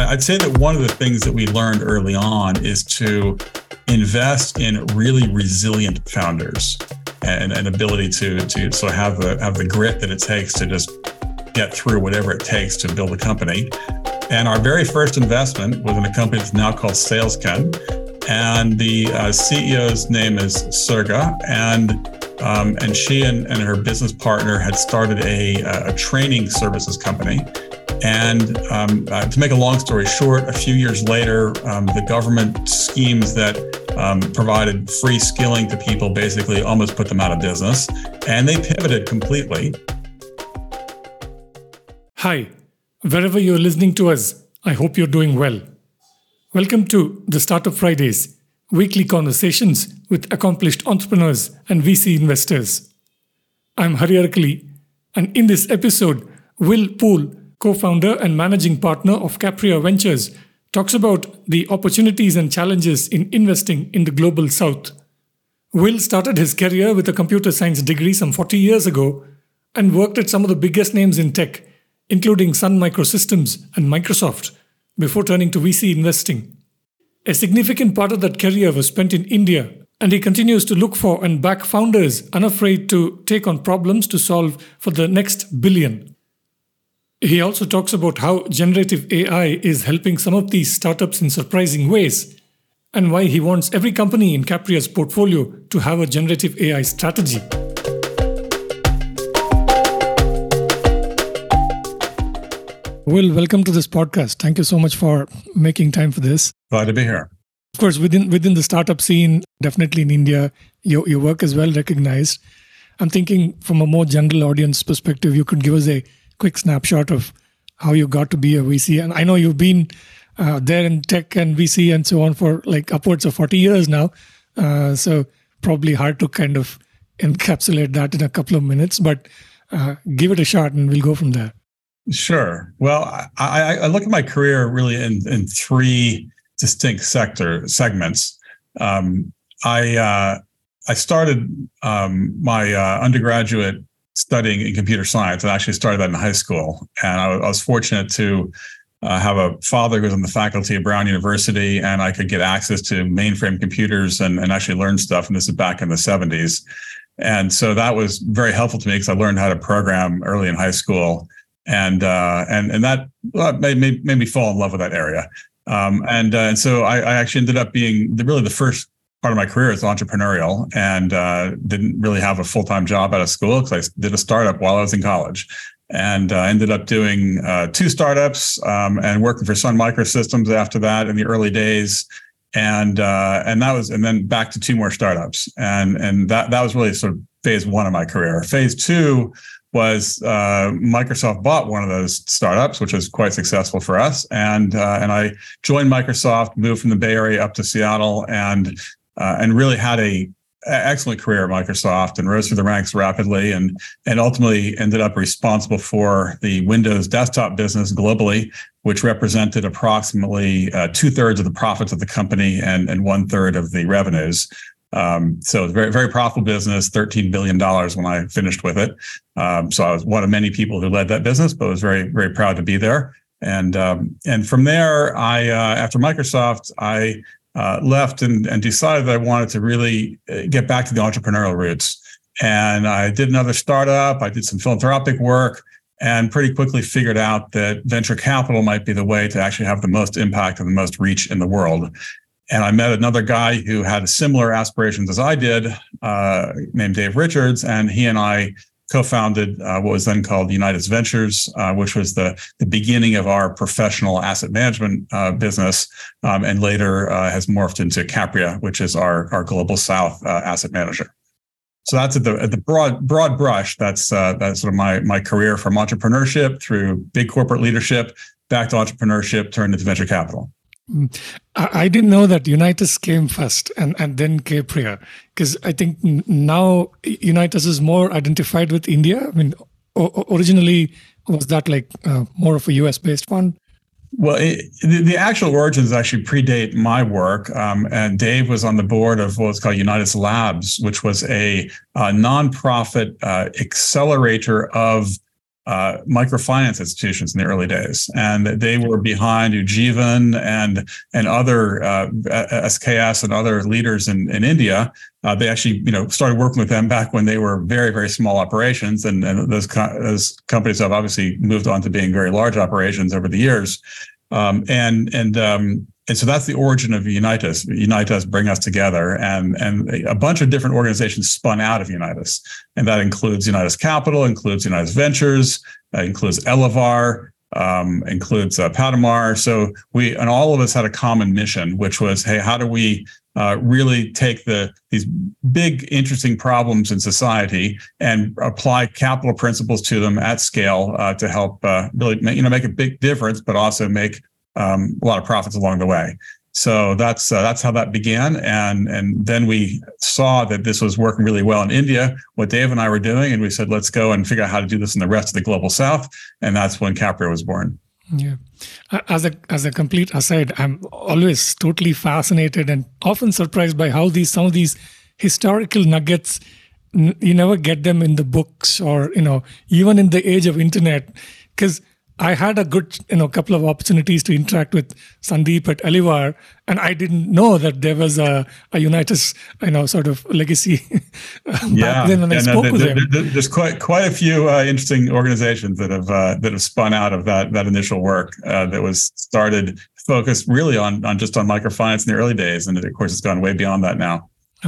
I'd say that one of the things that we learned early on is to invest in really resilient founders and an ability to have the grit that it takes to just get through whatever it takes to build a company. And our very first investment was in a company that's now called SalesKen. And the CEO's name is Surga. And she and her business partner had started a training services company. And to make a long story short, a few years later, the government schemes that provided free skilling to people basically almost put them out of business. And they pivoted completely. Hi, wherever you're listening to us, I hope you're doing well. Welcome to the Startup Fridays, weekly conversations with accomplished entrepreneurs and VC investors. I'm Hari Arakali, and in this episode, Will Poole, co-founder and managing partner of Capria Ventures, talks about the opportunities and challenges in investing in the global south. Will started his career with a computer science degree some 40 years ago and worked at some of the biggest names in tech, including Sun Microsystems and Microsoft, before turning to VC investing. A significant part of that career was spent in India, and he continues to look for and back founders unafraid to take on problems to solve for the next billion. He also talks about how generative AI is helping some of these startups in surprising ways, and why he wants every company in Capria's portfolio to have a generative AI strategy. Will, welcome to this podcast. Thank you so much for making time for this. Glad to be here. Of course, within the startup scene, definitely in India, your work is well recognized. I'm thinking from a more general audience perspective, you could give us a quick snapshot of how you got to be a VC. And I know you've been there in tech and VC and so on for like upwards of 40 years now. So probably hard to kind of encapsulate that in a couple of minutes, but give it a shot and we'll go from there. Sure. Well, I look at my career really in three distinct segments. I started my undergraduate studying in computer science. I actually started that in high school. And I was fortunate to have a father who was on the faculty at Brown University, and I could get access to mainframe computers and actually learn stuff. And this is back in the 70s. And so that was very helpful to me because I learned how to program early in high school. And that made me fall in love with that area. And so I actually ended up being really the first part of my career is entrepreneurial, and didn't really have a full-time job out of school because I did a startup while I was in college, and ended up doing 2 startups and working for Sun Microsystems after that in the early days, and then back to 2 more startups, and that was really sort of phase 1 of my career. Phase 2 was Microsoft bought one of those startups, which was quite successful for us, and I joined Microsoft, moved from the Bay Area up to Seattle, and really had a excellent career at Microsoft and rose through the ranks rapidly, and ultimately ended up responsible for the Windows desktop business globally, which represented approximately 2/3 of the profits of the company and 1/3 of the revenues. So it's a very, very profitable business, $13 billion when I finished with it. So I was one of many people who led that business, but was very, very proud to be there. And from there, after Microsoft, I left and decided that I wanted to really get back to the entrepreneurial roots. And I did another startup. I did some philanthropic work and pretty quickly figured out that venture capital might be the way to actually have the most impact and the most reach in the world. And I met another guy who had similar aspirations as I did, named Dave Richards, and he and I co-founded what was then called Unitas Ventures, which was the beginning of our professional asset management business, and later has morphed into Capria, which is our global South asset manager. So that's at the broad brush. That's sort of my career from entrepreneurship through big corporate leadership back to entrepreneurship, turned into venture capital. I didn't know that Unitas came first and then Capria, because I think now Unitas is more identified with India. I mean, originally, was that like more of a US-based fund? Well, the actual origins actually predate my work. And Dave was on the board of what's called Unitas Labs, which was a nonprofit accelerator of microfinance institutions in the early days, and they were behind Ujjivan and other SKS and other leaders in India. They actually, started working with them back when they were very, very small operations, and those companies have obviously moved on to being very large operations over the years. And so that's the origin of Unitas. Unitas bring us together, and a bunch of different organizations spun out of Unitas, and that includes Unitas Capital, includes Unitas Ventures, includes Elevar, includes Palomar. So and all of us had a common mission, which was, hey, how do we really take these big, interesting problems in society and apply capital principles to them at scale to help really make a big difference, but also make a lot of profits along the way. So that's how that began, and then we saw that this was working really well in India, what Dave and I were doing, and we said, let's go and figure out how to do this in the rest of the global South, and that's when Capria was born. Yeah. As a complete aside, I'm always totally fascinated and often surprised by how some of these historical nuggets, you never get them in the books or even in the age of internet, because I had a good, couple of opportunities to interact with Sandeep at Elevar, and I didn't know that there was a Unitas, sort of legacy back then when I spoke with him. There's quite a few interesting organizations that have spun out of that initial work that was started focused really on microfinance in the early days, and of course it's gone way beyond that now.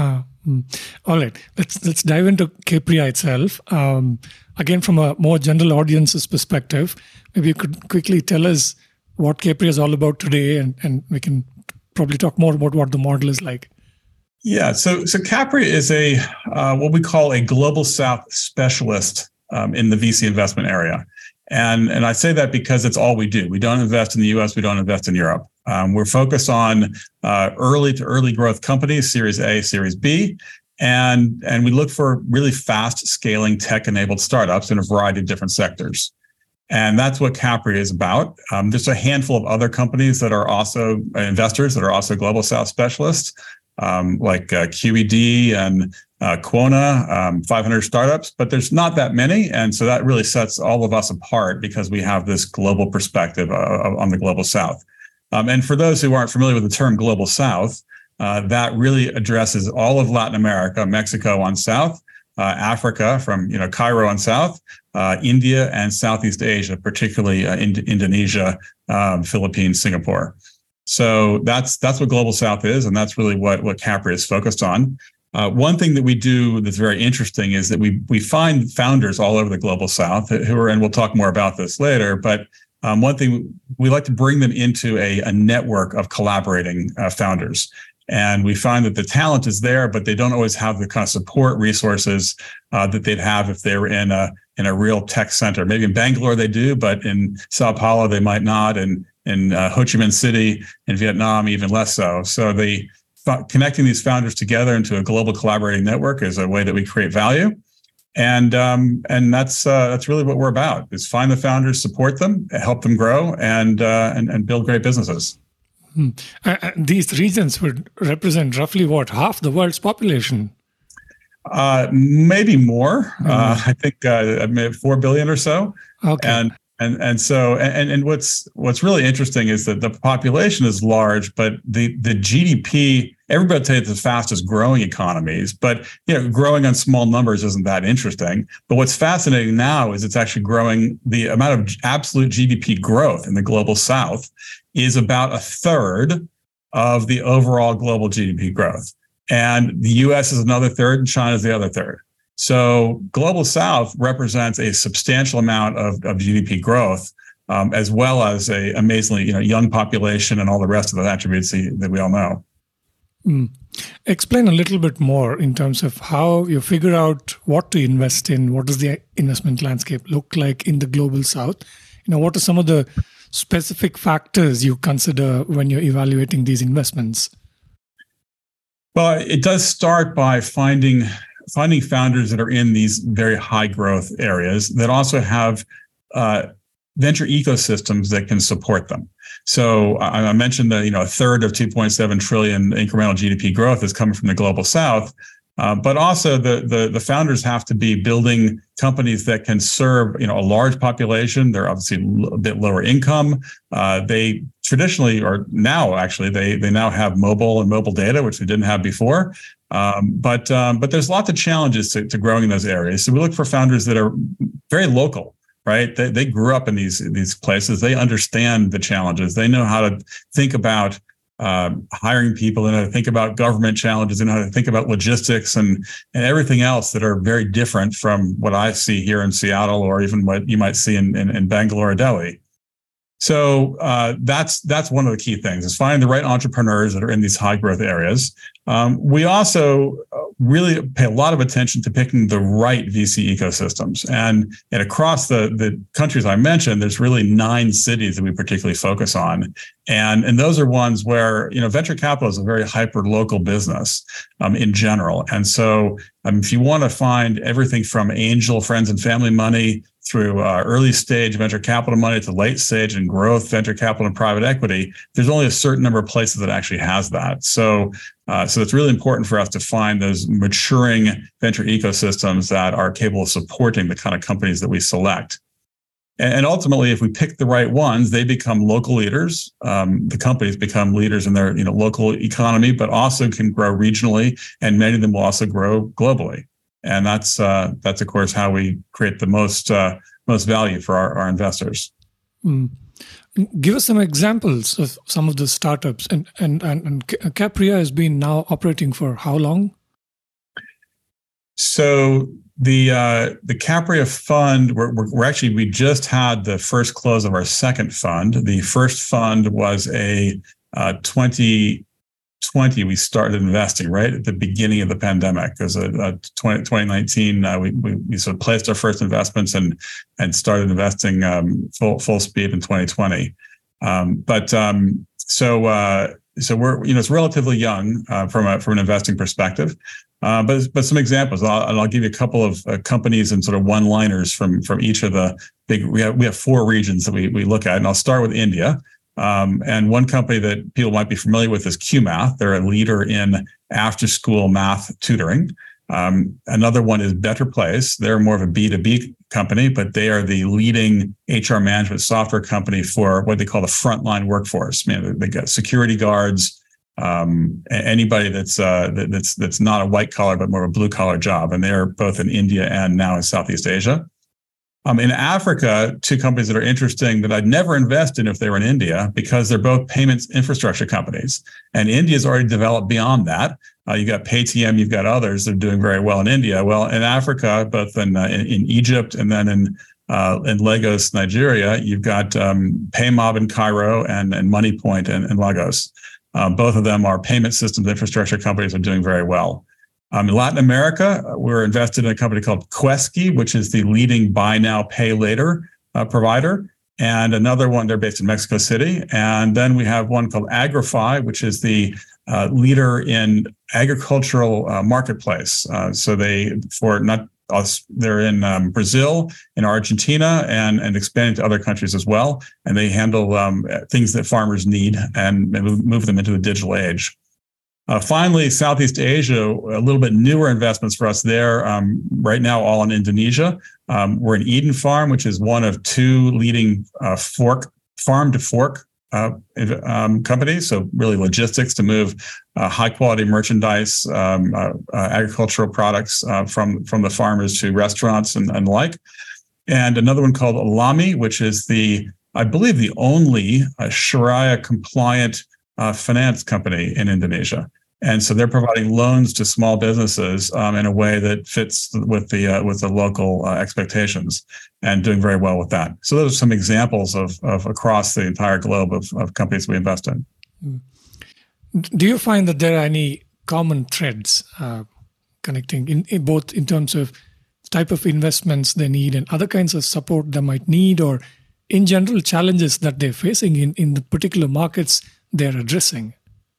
All right, let's dive into Capria itself. Again, from a more general audience's perspective, maybe you could quickly tell us what Capria is all about today, and we can probably talk more about what the model is like. Yeah, so Capria is a what we call a global South specialist in the VC investment area, and I say that because it's all we do. We don't invest in the U.S. We don't invest in Europe. We're focused on early to early growth companies, Series A, Series B. And we look for really fast scaling tech-enabled startups in a variety of different sectors. And that's what Capria is about. There's a handful of other companies that are also investors that are also Global South specialists, like QED and Quona, 500 startups, but there's not that many. And so that really sets all of us apart because we have this global perspective on the Global South. And for those who aren't familiar with the term Global South, that really addresses all of Latin America, Mexico on south, Africa from Cairo on south, India and Southeast Asia, particularly Indonesia, Philippines, Singapore. So that's what Global South is, and that's really what Capria is focused on. One thing that we do that's very interesting is that we find founders all over the Global South who are, and we'll talk more about this later, but one thing, we like to bring them into a network of collaborating founders. And we find that the talent is there, but they don't always have the kind of support resources that they'd have if they were in a real tech center. Maybe in Bangalore they do, but in Sao Paulo they might not, and in Ho Chi Minh City, in Vietnam even less so. So connecting these founders together into a global collaborating network is a way that we create value. And that's really what we're about: is find the founders, support them, help them grow, and build great businesses. These regions would represent roughly half the world's population? Maybe more. I think 4 billion or so. Okay. And so what's really interesting is that the population is large, but the GDP, everybody tells you it's the fastest growing economies, but growing on small numbers isn't that interesting. But what's fascinating now is it's actually growing. The amount of absolute GDP growth in the Global South is about a third of the overall global GDP growth. And the US is another third and China is the other third. So Global South represents a substantial amount of GDP growth, as well as a amazingly young population and all the rest of the attributes that we all know. Explain a little bit more in terms of how you figure out what to invest in. What does the investment landscape look like in the Global South? What are some of the specific factors you consider when you're evaluating these investments? Well, it does start by finding founders that are in these very high growth areas that also have venture ecosystems that can support them. So I mentioned that a third of 2.7 trillion incremental GDP growth is coming from the Global South. But also the founders have to be building companies that can serve a large population. They're obviously a bit lower income. They traditionally, or now actually, they now have mobile and mobile data, which they didn't have before. But there's lots of challenges to growing in those areas. So we look for founders that are very local. Right? They grew up in these places. They understand the challenges. They know how to think about hiring people, and how to think about government challenges, and how to think about logistics and everything else that are very different from what I see here in Seattle, or even what you might see in Bangalore or Delhi. So that's one of the key things, is finding the right entrepreneurs that are in these high growth areas. We also really pay a lot of attention to picking the right VC ecosystems. And across the countries I mentioned, there's really 9 cities that we particularly focus on. And those are ones where, venture capital is a very hyper local business in general. And so if you want to find everything from angel, friends and family money through early stage venture capital money to late stage and growth venture capital and private equity, there's only a certain number of places that actually has that. So it's really important for us to find those maturing venture ecosystems that are capable of supporting the kind of companies that we select. And ultimately, if we pick the right ones, they become local leaders. The companies become leaders in their local economy, but also can grow regionally, and many of them will also grow globally. And that's of course how we create the most value for our investors. Give us some examples of some of the startups. And Capria has been now operating for how long? So the Capria fund, we just had the first close of our second fund. The first fund was a 2020. We started investing right at the beginning of the pandemic. Because 2019, we sort of placed our first investments and started investing full speed in 2020. So we're it's relatively young from an investing perspective. But some examples, I'll give you a couple of companies and sort of one-liners from each of the big. We have 4 regions that we look at, and I'll start with India. And one company that people might be familiar with is QMath. They're a leader in after-school math tutoring. Another one is Better Place. They're more of a B2B company, but they are the leading HR management software company for what they call the frontline workforce. They got security guards, anybody that's not a white collar but more of a blue collar job, and they're both in India and now in Southeast Asia. In Africa, 2 companies that are interesting that I'd never invest in if they were in India, because they're both payments infrastructure companies, and India's already developed beyond that. You've got Paytm, you've got others that are doing very well in India. Well, in Africa, both in Egypt and then in Lagos, Nigeria, you've got Paymob in Cairo and MoneyPoint in Lagos. Both of them are payment systems infrastructure companies that are doing very well. In Latin America, we're invested in a company called Quesky, which is the leading buy now, pay later provider. And another one, they're based in Mexico City. And then we have one called Agrify, which is the leader in agricultural marketplace. So they're in Brazil, in Argentina, and expanding to other countries as well. And they handle things that farmers need and move them into the digital age. Finally, Southeast Asia, a little bit newer investments for us there. Right now, all in Indonesia. We're in Eden Farm, which is one of 2 leading farm to fork companies. So really logistics to move high quality merchandise, agricultural products from the farmers to restaurants and the like. And another one called Alami, which is I believe the only Sharia compliant finance company in Indonesia. And so they're providing loans to small businesses in a way that fits with the local expectations, and doing very well with that. So those are some examples of across the entire globe of companies we invest in. Do you find that there are any common threads connecting in both in terms of type of investments they need and other kinds of support they might need, or in general challenges that they're facing in the particular markets they're addressing?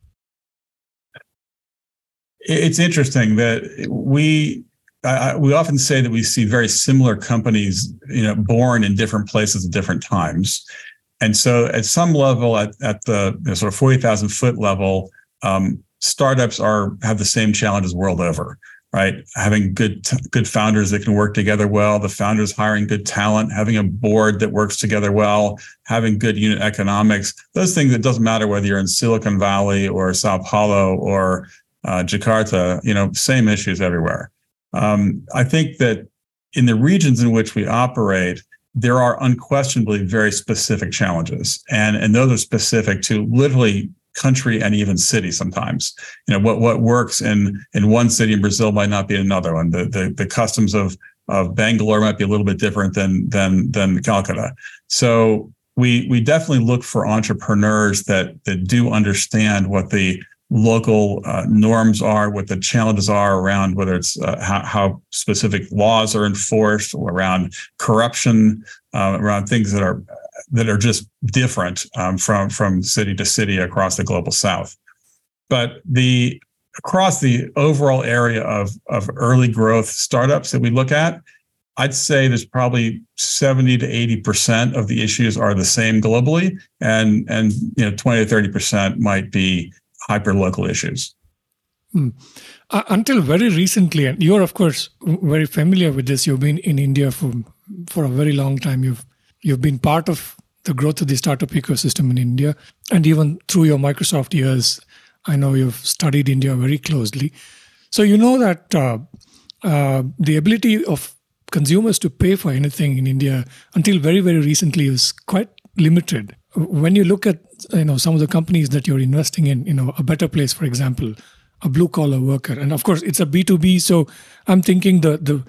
It's interesting that we often say that we see very similar companies, born in different places at different times, and so at some level, at the sort of 40,000 foot level, startups have the same challenges world over. right? Having good founders that can work together well, the founders hiring good talent, having a board that works together well, having good unit economics, those things, it doesn't matter whether you're in Silicon Valley or Sao Paulo or Jakarta, same issues everywhere. I think that in the regions in which we operate, there are unquestionably very specific challenges. And those are specific to literally country and even city sometimes. What works in one city in Brazil might not be in another one. The customs of Bangalore might be a little bit different than Calcutta. So we definitely look for entrepreneurs that do understand what the local norms are, what the challenges are around whether it's how specific laws are enforced, or around corruption, around things that are just different from city to city across the global south. But across the overall area of early growth startups that we look at, I'd say there's probably 70 to 80% of the issues are the same globally, and 20 to 30% might be hyper-local issues. Until very recently, and you're of course very familiar with this, you've been in India for a very long time. You've been part of the growth of the startup ecosystem in India, and even through your Microsoft years, I know you've studied India very closely. So you know that the ability of consumers to pay for anything in India until very, very recently was quite limited. When you look at some of the companies that you're investing in, A Better Place, for example, a blue collar worker, and of course it's a B2B. So I'm thinking the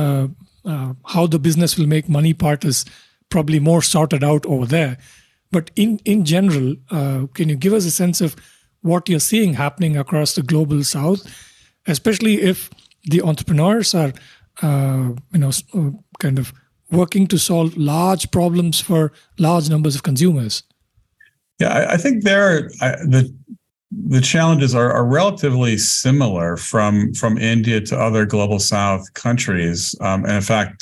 how the business will make money part is probably more sorted out over there. But in general, can you give us a sense of what you're seeing happening across the global south, especially if the entrepreneurs are kind of working to solve large problems for large numbers of consumers? Yeah, I think the challenges are relatively similar from India to other global south countries. And in fact,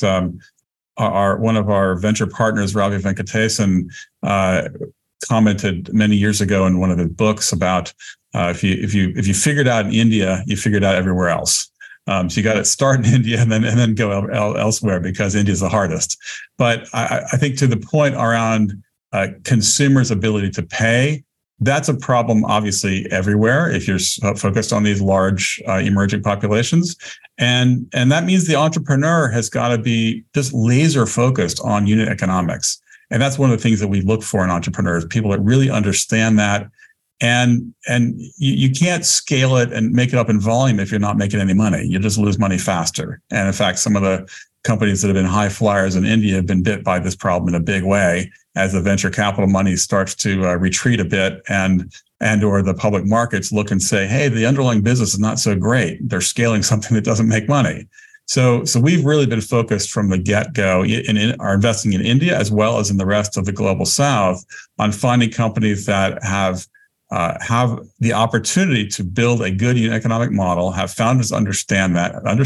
one of our venture partners, Ravi Venkatesan, commented many years ago in one of his books about if you figured out in India, you figured out everywhere else. So you got to start in India and then go elsewhere, because India is the hardest. But I think to the point around consumers' ability to pay, that's a problem obviously everywhere if you're focused on these large emerging populations. And that means the entrepreneur has got to be just laser focused on unit economics. And that's one of the things that we look for in entrepreneurs, people that really understand that. And you can't scale it and make it up in volume if you're not making any money. You just lose money faster. And in fact, some of the companies that have been high flyers in India have been bit by this problem in a big way as the venture capital money starts to retreat a bit and or the public markets look and say, hey, the underlying business is not so great. They're scaling something that doesn't make money. So we've really been focused from the get-go in our investing in India as well as in the rest of the global south on finding companies that have the opportunity to build a good unit economic model, have founders understand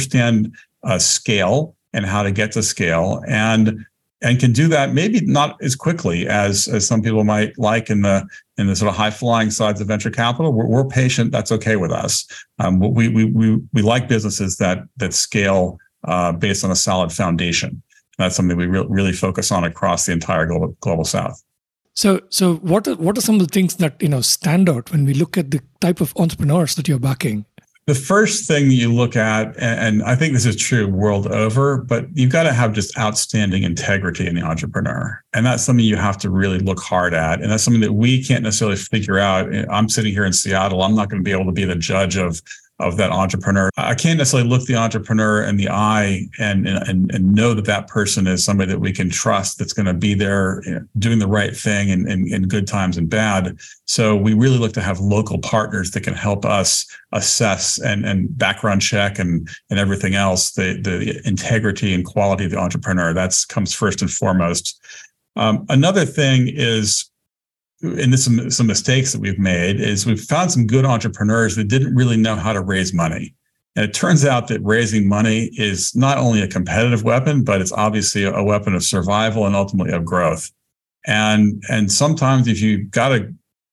scale and how to get to scale, and can do that maybe not as quickly as some people might like in the sort of high flying sides of venture capital. We're patient. That's okay with us. We like businesses that scale based on a solid foundation. That's something we really focus on across the entire global south. So what are some of the things that stand out when we look at the type of entrepreneurs that you're backing? The first thing you look at, and I think this is true world over, but you've got to have just outstanding integrity in the entrepreneur. And that's something you have to really look hard at. And that's something that we can't necessarily figure out. I'm sitting here in Seattle. I'm not going to be able to be the judge of that entrepreneur. I can't necessarily look the entrepreneur in the eye and know that person is somebody that we can trust, that's going to be there doing the right thing in good times and bad. So we really look to have local partners that can help us assess and background check and everything else, the integrity and quality of the entrepreneur. That comes first and foremost. Another thing is, and this is some mistakes that we've made, is we've found some good entrepreneurs that didn't really know how to raise money. And it turns out that raising money is not only a competitive weapon, but it's obviously a weapon of survival and ultimately of growth. And sometimes if you've got to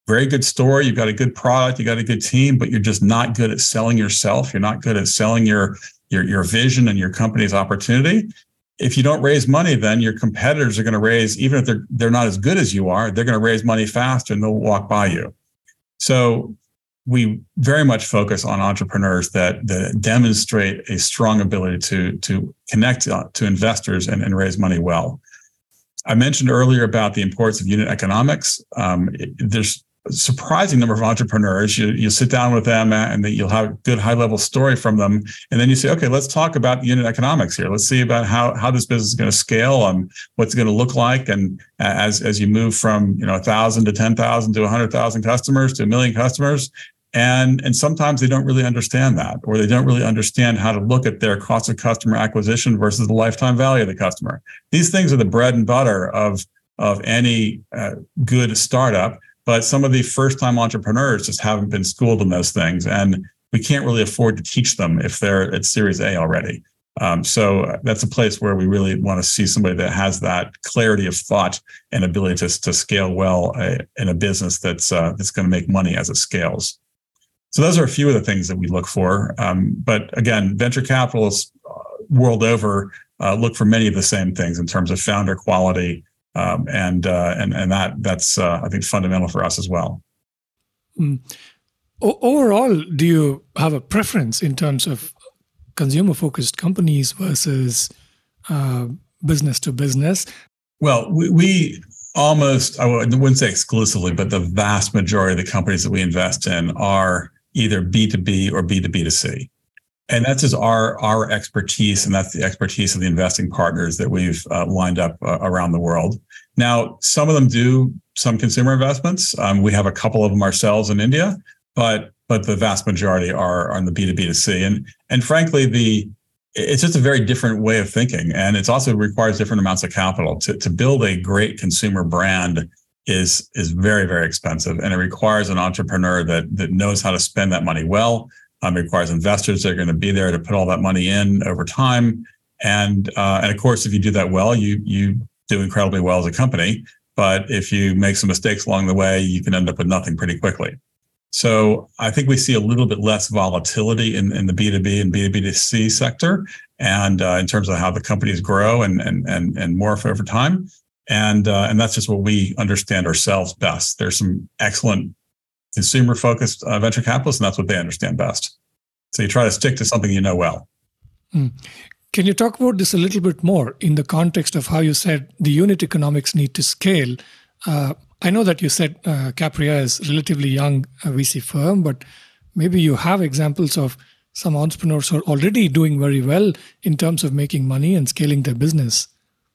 very good story, you've got a good product, you got a good team, but you're just not good at selling yourself. You're not good at selling your vision and your company's opportunity. If you don't raise money, then your competitors are going to raise, even if they're not as good as you are, they're going to raise money faster and they'll walk by you. So we very much focus on entrepreneurs that demonstrate a strong ability to connect to investors and raise money well. I mentioned earlier about the importance of unit economics. There's a surprising number of entrepreneurs. You sit down with them and you'll have a good high-level story from them. And then you say, okay, let's talk about the unit economics here. Let's see about how this business is going to scale and what's it going to look like. And as you move from 1,000 to 10,000 to 100,000 customers to 1 million customers. And sometimes they don't really understand that, or they don't really understand how to look at their cost of customer acquisition versus the lifetime value of the customer. These things are the bread and butter of any good startup, but some of the first-time entrepreneurs just haven't been schooled in those things, and we can't really afford to teach them if they're at Series A already. So that's a place where we really want to see somebody that has that clarity of thought and ability to scale well in a business that's going to make money as it scales. So those are a few of the things that we look for. But again, venture capitalists world over look for many of the same things in terms of founder quality, and that's I think fundamental for us as well. Overall, do you have a preference in terms of consumer-focused companies versus business to business? Well, we almost, I wouldn't say exclusively, but the vast majority of the companies that we invest in are either B2B or B2B2C. And that's just our expertise, and that's the expertise of the investing partners that we've lined up around the world. Now, some of them do some consumer investments. We have a couple of them ourselves in India, but the vast majority are on the B2B2C. And frankly, it's just a very different way of thinking. And it also requires different amounts of capital. To build a great consumer brand is very, very expensive. And it requires an entrepreneur that knows how to spend that money well. It requires investors that are going to be there to put all that money in over time. And of course, if you do that well, you do incredibly well as a company. But if you make some mistakes along the way, you can end up with nothing pretty quickly. So I think we see a little bit less volatility in the B2B and B2B2C sector, and in terms of how the companies grow and morph over time. And that's just what we understand ourselves best. There's some excellent consumer-focused venture capitalists, and that's what they understand best. So you try to stick to something you know well. Can you talk about this a little bit more in the context of how you said the unit economics need to scale? I know that you said Capria is a relatively young VC firm, but maybe you have examples of some entrepreneurs who are already doing very well in terms of making money and scaling their business.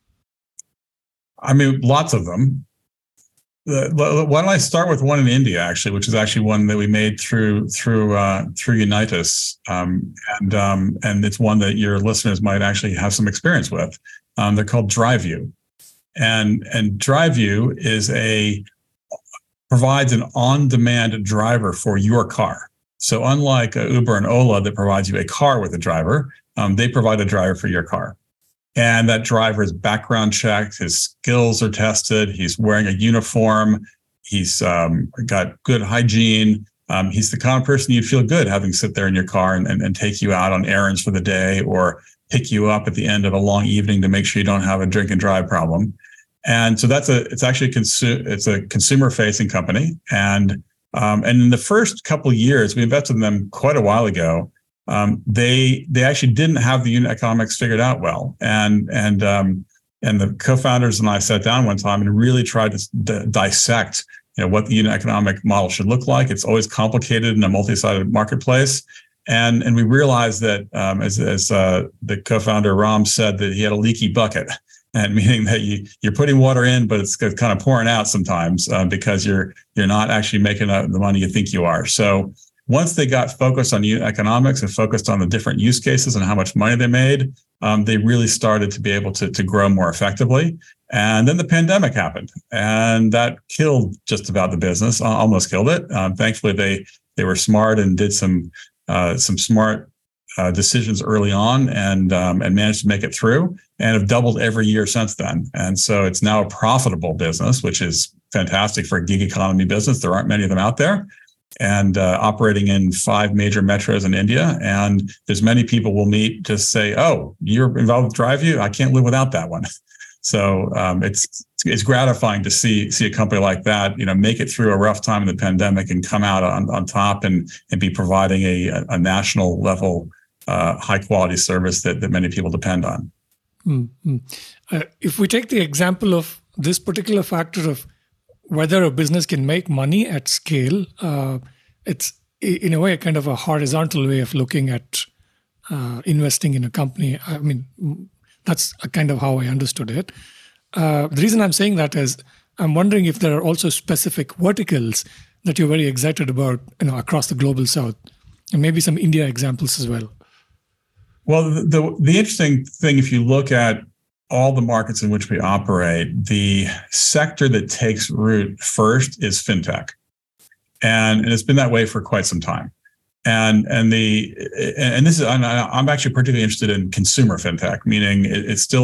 I mean, lots of them. Why don't I start with one in India, actually, which is actually one that we made through Unitas, and it's one that your listeners might actually have some experience with. They're called DriveU, and DriveU provides an on-demand driver for your car. So unlike Uber and Ola that provides you a car with a driver, they provide a driver for your car. And that driver is background checked, his skills are tested, he's wearing a uniform, he's got good hygiene, he's the kind of person you'd feel good having sit there in your car and take you out on errands for the day, or pick you up at the end of a long evening to make sure you don't have a drink and drive problem. And so it's actually a consumer-facing company. And in the first couple of years, we invested in them quite a while ago. They actually didn't have the unit economics figured out well, and the co-founders and I sat down one time and really tried to dissect, what the unit economic model should look like. It's always complicated in a multi-sided marketplace, and we realized that as the co-founder Ram said, that he had a leaky bucket, and meaning that you're putting water in, but it's kind of pouring out sometimes because you're not actually making the money you think you are. So once they got focused on unit economics and focused on the different use cases and how much money they made, they really started to be able to grow more effectively. And then the pandemic happened, and that killed just about the business, almost killed it. Thankfully, they were smart and did some smart decisions early on, and managed to make it through, and have doubled every year since then. And so it's now a profitable business, which is fantastic for a gig economy business. There aren't many of them out there, and operating in 5 major metros in India. And there's many people we'll meet just say, "Oh, you're involved with DriveU? I can't live without that one." So it's gratifying to see a company like that, make it through a rough time in the pandemic and come out on top and be providing a national level high quality service that many people depend on. Mm-hmm. If we take the example of this particular factor of whether a business can make money at scale, it's in a way kind of a horizontal way of looking at investing in a company. I mean, that's kind of how I understood it. The reason I'm saying that is I'm wondering if there are also specific verticals that you're very excited about, across the global south, and maybe some India examples as well. Well, the interesting thing, if you look at all the markets in which we operate, the sector that takes root first is fintech, and it's been that way for quite some time. And this is, I'm actually particularly interested in consumer fintech, meaning it's still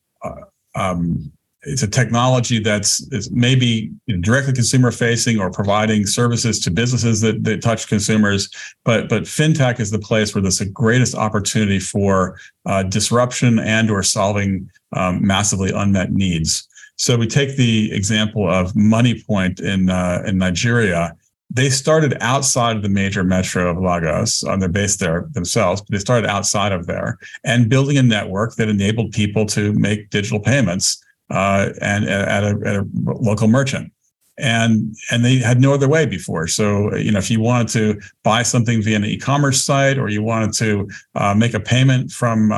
it's a technology is maybe directly consumer facing or providing services to businesses that touch consumers. But fintech is the place where there's the greatest opportunity for disruption and or solving massively unmet needs. So we take the example of MoneyPoint in Nigeria. They started outside of the major metro of Lagos. They're based there themselves, but they started outside of there and building a network that enabled people to make digital payments and at a local merchant. And they had no other way before. So, if you wanted to buy something via an e-commerce site, or you wanted to make a payment from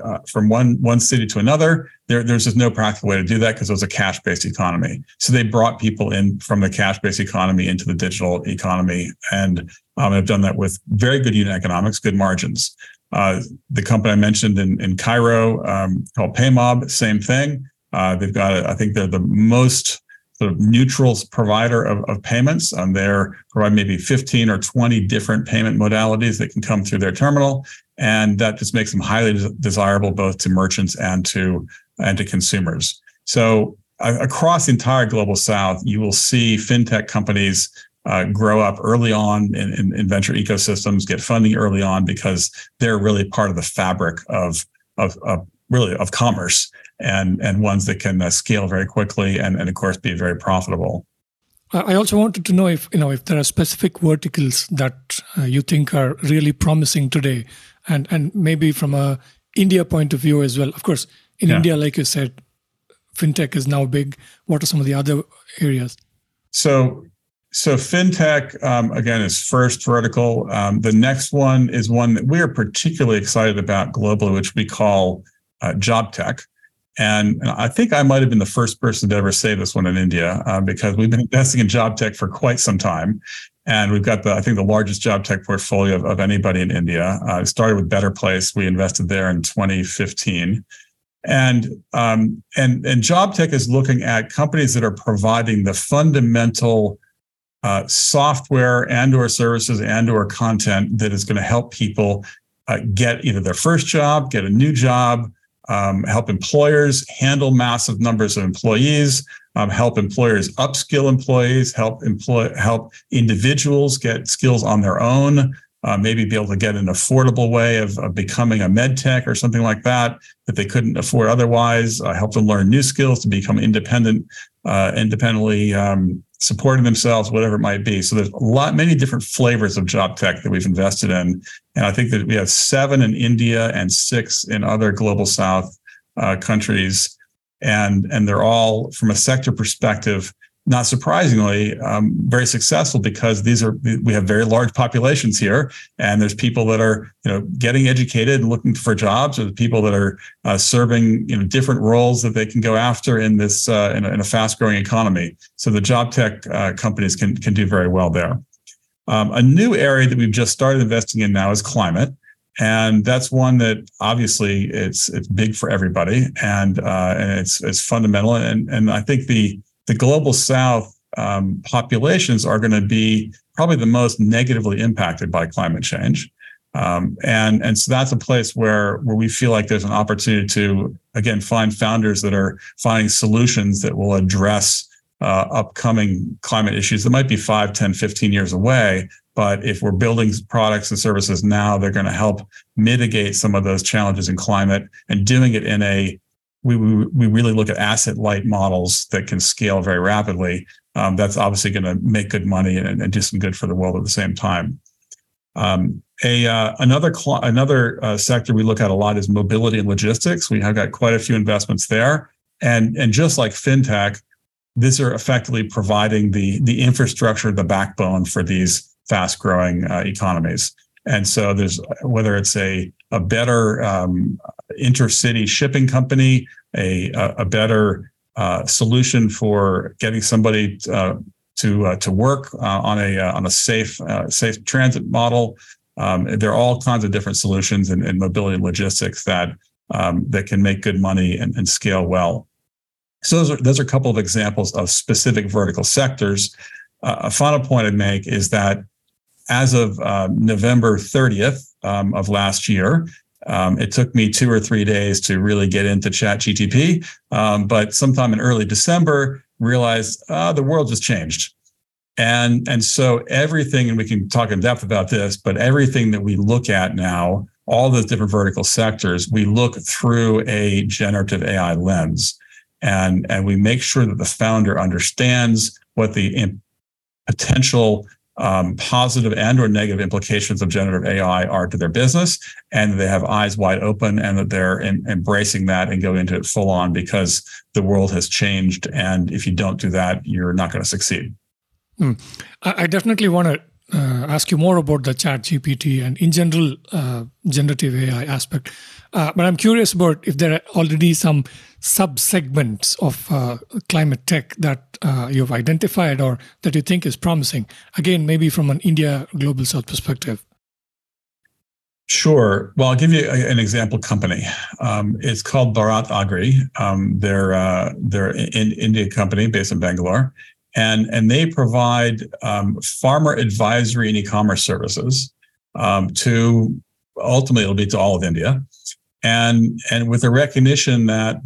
one city to another, there's just no practical way to do that because it was a cash-based economy. So they brought people in from the cash-based economy into the digital economy, and have done that with very good unit economics, good margins. The company I mentioned in Cairo called Paymob, same thing. They've got, I think they're the most sort of neutral provider of payments. They provide maybe 15 or 20 different payment modalities that can come through their terminal. And that just makes them highly desirable both to merchants and to consumers. So across the entire global south, you will see fintech companies grow up early on in venture ecosystems, get funding early on because they're really part of the fabric of commerce. And ones that can scale very quickly and of course be very profitable. I also wanted to know if there are specific verticals that you think are really promising today, and maybe from a India point of view as well. Of course, in India, like you said, fintech is now big. What are some of the other areas? So fintech again is first vertical. The next one is one that we are particularly excited about globally, which we call job tech. And I think I might have been the first person to ever say this one in India because we've been investing in job tech for quite some time. And we've got the largest job tech portfolio of anybody in India. It started with Better Place. We invested there in 2015. And job tech is looking at companies that are providing the fundamental software and or services and or content that is going to help people get either their first job, get a new job, help employers handle massive numbers of employees, help employers upskill employees, help individuals get skills on their own, maybe be able to get an affordable way of becoming a med tech or something like that they couldn't afford otherwise, help them learn new skills to become independently supporting themselves, whatever it might be. So there's many different flavors of job tech that we've invested in. And I think that we have 7 in India and 6 in other global South countries. And they're all, from a sector perspective, not surprisingly, very successful because we have very large populations here, and there's people that are getting educated and looking for jobs, or the people that are serving different roles that they can go after in this in a fast growing economy. So the job tech companies can do very well there. A new area that we've just started investing in now is climate. And that's one that obviously it's big for everybody, and it's fundamental. And I think the global South populations are going to be probably the most negatively impacted by climate change. And so that's a place where we feel like there's an opportunity to, again, find founders that are finding solutions that will address upcoming climate issues that might be 5, 10, 15 years away. But if we're building products and services now, they're going to help mitigate some of those challenges in climate, and doing it in we really look at asset light models that can scale very rapidly. That's obviously going to make good money and do some good for the world at the same time. Another sector we look at a lot is mobility and logistics. We have got quite a few investments there, and just like fintech, these are effectively providing the infrastructure, the backbone for these fast-growing economies. And so there's, whether it's a better intercity shipping company, a better solution for getting somebody to work on a safe transit model. There are all kinds of different solutions in mobility and logistics that can make good money and scale well. So those are a couple of examples of specific vertical sectors. A final point I'd make is that as of November 30th of last year, it took me 2 or 3 days to really get into ChatGPT, but sometime in early December, realized the world just changed. And so everything, and we can talk in depth about this, but everything that we look at now, all those different vertical sectors, we look through a generative AI lens. And we make sure that the founder understands what the potential positive and or negative implications of generative AI are to their business, and they have eyes wide open, and that they're embracing that and go into it full on, because the world has changed. And if you don't do that, you're not going to succeed. I definitely want to ask you more about the ChatGPT and in general generative AI aspect. But I'm curious about if there are already some sub-segments of climate tech that you've identified or that you think is promising. Again, maybe from an India Global South perspective. Sure. Well, I'll give you an example company. It's called Bharat Agri. They're an Indian company based in Bangalore. And they provide farmer advisory and e-commerce services to, ultimately, it'll be to all of India. And with the recognition that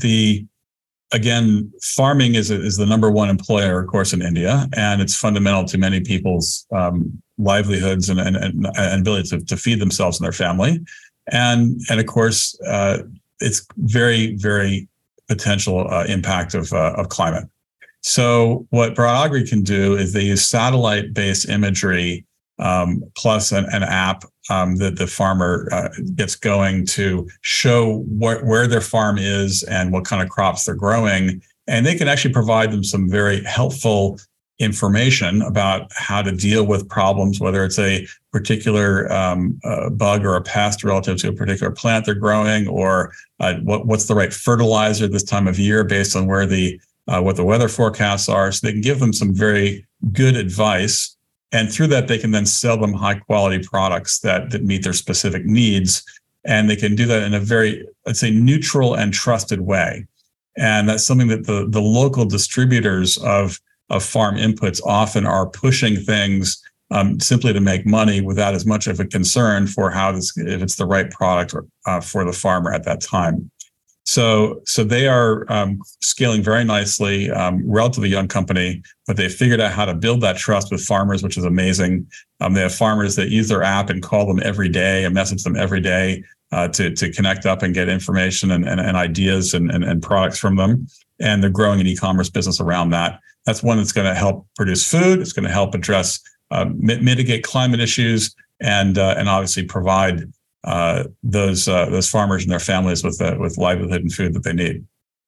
farming is the number one employer, of course, in India, and it's fundamental to many people's livelihoods and ability to feed themselves and their family. And of course, it's very, very potential impact of climate. So what Bharat Agri can do is they use satellite-based imagery plus an app that the farmer gets going to show where their farm is and what kind of crops they're growing. And they can actually provide them some very helpful information about how to deal with problems, whether it's a particular bug or a pest relative to a particular plant they're growing, or what's the right fertilizer this time of year based on where what the weather forecasts are. So they can give them some very good advice. And through that, they can then sell them high quality products that meet their specific needs. And they can do that in a very, let's say, neutral and trusted way. And that's something that the local distributors of farm inputs often are pushing things simply to make money without as much of a concern for if it's the right product for the farmer at that time. So they are scaling very nicely, relatively young company, but they figured out how to build that trust with farmers, which is amazing. They have farmers that use their app and call them every day and message them every day to connect up and get information and ideas and products from them. And they're growing an e-commerce business around that. That's one that's going to help produce food. It's going to help address, mitigate climate issues, and obviously provide those farmers and their families with livelihood and food that they need.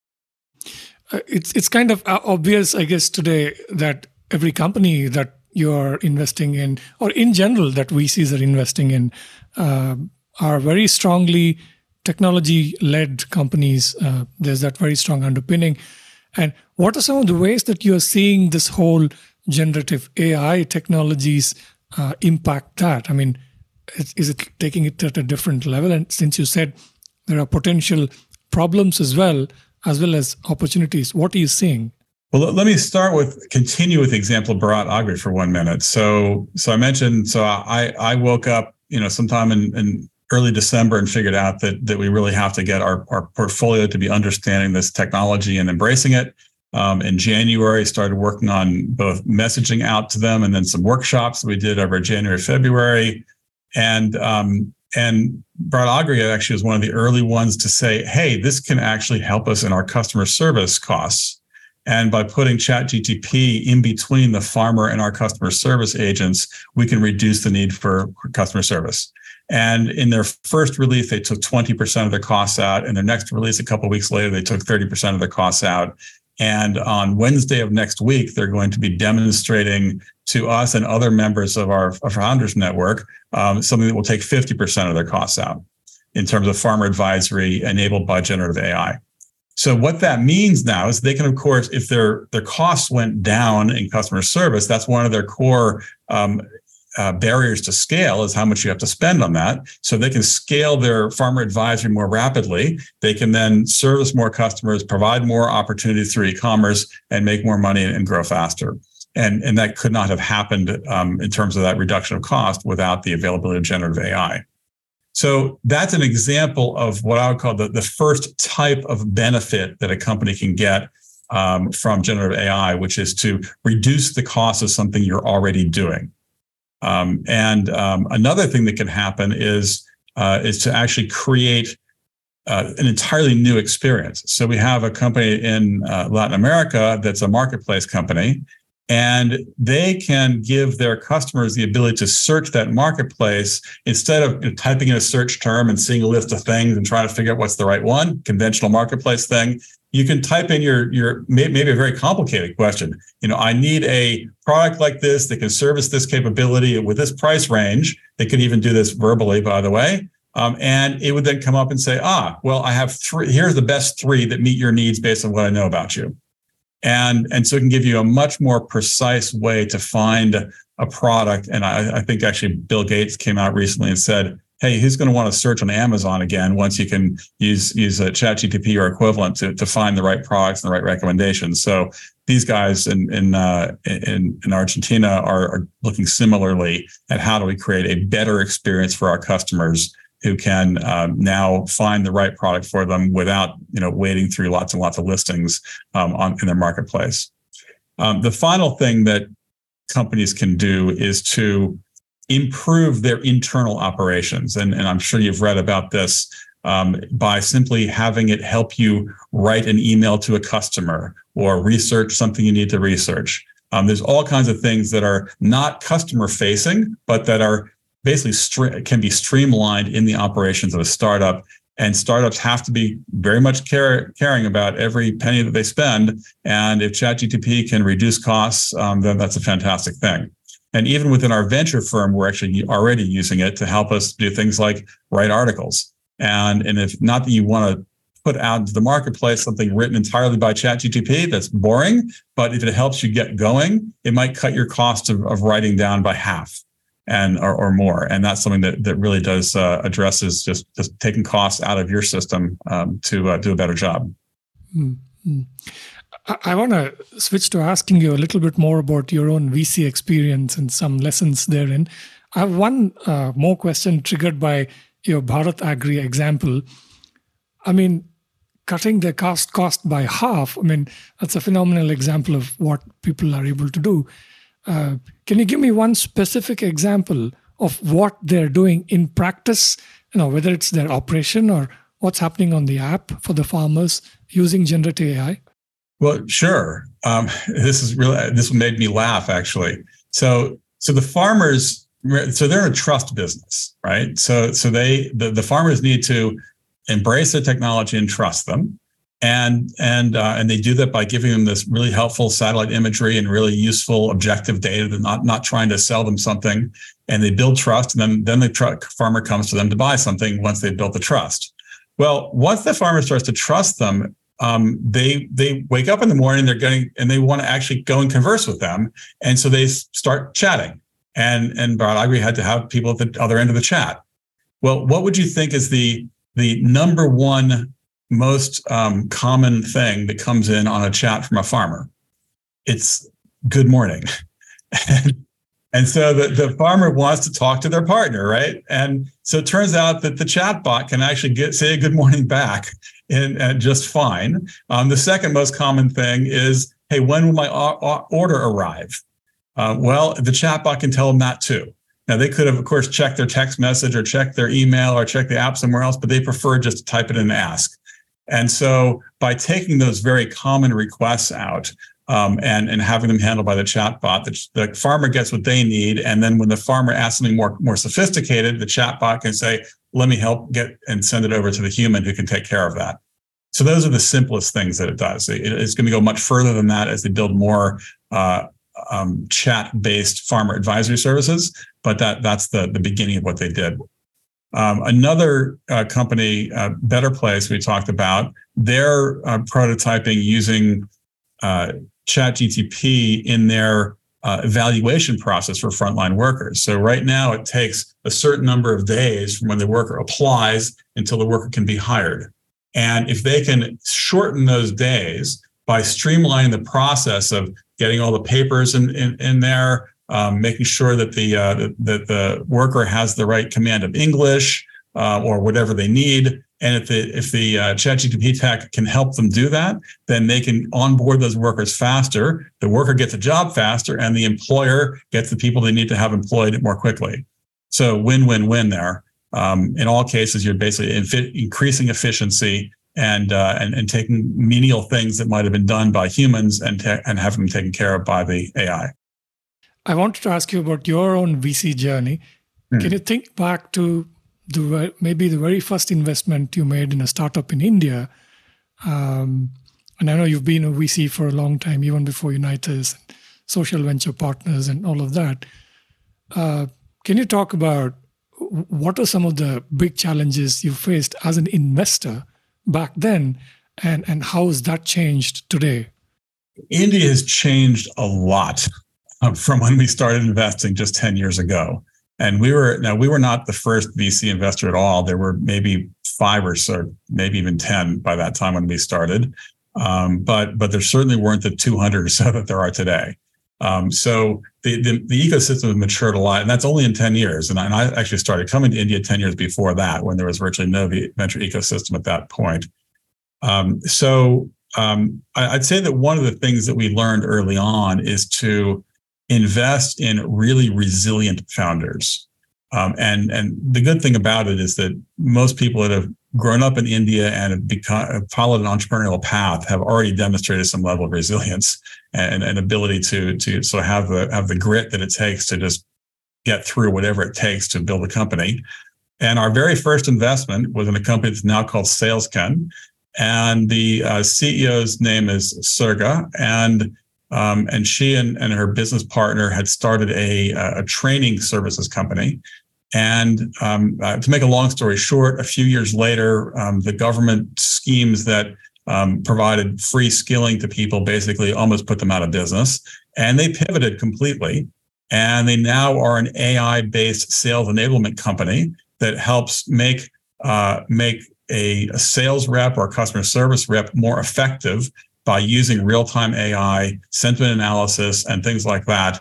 It's kind of obvious, I guess, today that every company that you're investing in, or in general that VCs are investing in, are very strongly technology-led companies. There's that very strong underpinning. And what are some of the ways that you're seeing this whole generative AI technologies impact that? I mean, is it taking it at a different level? And since you said there are potential problems as well as opportunities, what are you seeing? Well, let me continue with the example of Bharat Agri for 1 minute. So I mentioned, I woke up, sometime in early December and figured out that we really have to get our portfolio to be understanding this technology and embracing it. In January, started working on both messaging out to them and then some workshops that we did over January, February. And Bharat Agri actually was one of the early ones to say, hey, this can actually help us in our customer service costs. And by putting ChatGTP in between the farmer and our customer service agents, we can reduce the need for customer service. And in their first release, they took 20% of their costs out. In their next release, a couple of weeks later, they took 30% of their costs out. And on Wednesday of next week, they're going to be demonstrating to us and other members of our Founders Network something that will take 50% of their costs out in terms of farmer advisory enabled by generative AI. So what that means now is they can, of course, if their costs went down in customer service, that's one of their core barriers to scale is how much you have to spend on that. So they can scale their farmer advisory more rapidly. They can then service more customers, provide more opportunities through e-commerce, and make more money and grow faster. And that could not have happened in terms of that reduction of cost without the availability of generative AI. So that's an example of what I would call the first type of benefit that a company can get from generative AI, which is to reduce the cost of something you're already doing. Another thing that can happen is to actually create an entirely new experience. So we have a company in Latin America that's a marketplace company, and they can give their customers the ability to search that marketplace instead of typing in a search term and seeing a list of things and trying to figure out what's the right one, conventional marketplace thing. You can type in your maybe a very complicated question. I need a product like this that can service this capability with this price range. They could even do this verbally, by the way. And it would then come up and say, well, I have three. Here's the best three that meet your needs based on what I know about you. And so it can give you a much more precise way to find a product. And I think actually Bill Gates came out recently and said, hey, who's going to want to search on Amazon again once you can use a ChatGPT or equivalent to find the right products and the right recommendations? So these guys in Argentina are looking similarly at how do we create a better experience for our customers who can now find the right product for them without wading through lots and lots of listings in their marketplace. The final thing that companies can do is to improve their internal operations. And I'm sure you've read about this by simply having it help you write an email to a customer or research something you need to research. There's all kinds of things that are not customer facing, but that are basically can be streamlined in the operations of a startup. And startups have to be very much caring about every penny that they spend. And if ChatGPT can reduce costs, then that's a fantastic thing. And even within our venture firm, we're actually already using it to help us do things like write articles. And if not that you want to put out into the marketplace something written entirely by ChatGPT, that's boring. But if it helps you get going, it might cut your cost of writing down by half or more. And that's something that really does addresses just taking costs out of your system to do a better job. Mm-hmm. I want to switch to asking you a little bit more about your own VC experience and some lessons therein. I have one more question triggered by your Bharat Agri example. I mean, cutting the cost by half, that's a phenomenal example of what people are able to do. Can you give me one specific example of what they're doing in practice, whether it's their operation or what's happening on the app for the farmers using generative AI? Well, sure. This made me laugh, actually. So the farmers, they're a trust business, right? So the farmers need to embrace the technology and trust them. And they do that by giving them this really helpful satellite imagery and really useful objective data. They're not trying to sell them something, and they build trust. And then the farmer comes to them to buy something once they've built the trust. Well, once the farmer starts to trust them, they wake up in the morning, and they want to actually go and converse with them. And so they start chatting. And Bharat Agri had to have people at the other end of the chat. Well, what would you think is the number one most common thing that comes in on a chat from a farmer? It's good morning. And so the farmer wants to talk to their partner, right? And so it turns out that the chat bot can actually say a good morning back just fine. The second most common thing is, hey, when will my order arrive? Well, the chatbot can tell them that too. Now, they could have, of course, checked their text message or checked their email or checked the app somewhere else, but they prefer just to type it in and ask. And so by taking those very common requests out and having them handled by the chatbot, the farmer gets what they need. And then when the farmer asks something more sophisticated, the chatbot can say, let me help get and send it over to the human who can take care of that. So those are the simplest things that it does. It's going to go much further than that as they build more chat-based farmer advisory services, but that's the beginning of what they did. Another company, Better Place, we talked about, they're prototyping using ChatGTP in their evaluation process for frontline workers. So right now it takes a certain number of days from when the worker applies until the worker can be hired. And if they can shorten those days by streamlining the process of getting all the papers in there, making sure that the worker has the right command of English or whatever they need, and if the ChatGPT tech can help them do that, then they can onboard those workers faster. The worker gets a job faster, and the employer gets the people they need to have employed more quickly. So win-win-win there. In all cases, you're basically increasing efficiency and taking menial things that might have been done by humans and having them taken care of by the AI. I wanted to ask you about your own VC journey. Can you think back to maybe the very first investment you made in a startup in India? And I know you've been a VC for a long time, even before Unitas, and Social Venture Partners and all of that. Can you talk about what are some of the big challenges you faced as an investor back then, and how has that changed today? India has changed a lot from when we started investing just 10 years ago. And we were not the first VC investor at all. There were maybe 5 or so, maybe even 10 by that time when we started. But there certainly weren't the 200 or so that there are today. So the ecosystem has matured a lot, and that's only in 10 years. And I actually started coming to India 10 years before that, when there was virtually no venture ecosystem at that point. I'd say that one of the things that we learned early on is to invest in really resilient founders. And the good thing about it is that most people that have grown up in India and have followed an entrepreneurial path have already demonstrated some level of resilience and ability to sort of have the grit that it takes to just get through whatever it takes to build a company. And our very first investment was in a company that's now called SalesKen. And the CEO's name is Surga. And she and her business partner had started a training services company. And to make a long story short, a few years later, the government schemes that provided free skilling to people basically almost put them out of business. And they pivoted completely. And they now are an AI-based sales enablement company that helps make a sales rep or a customer service rep more effective by using real-time AI, sentiment analysis, and things like that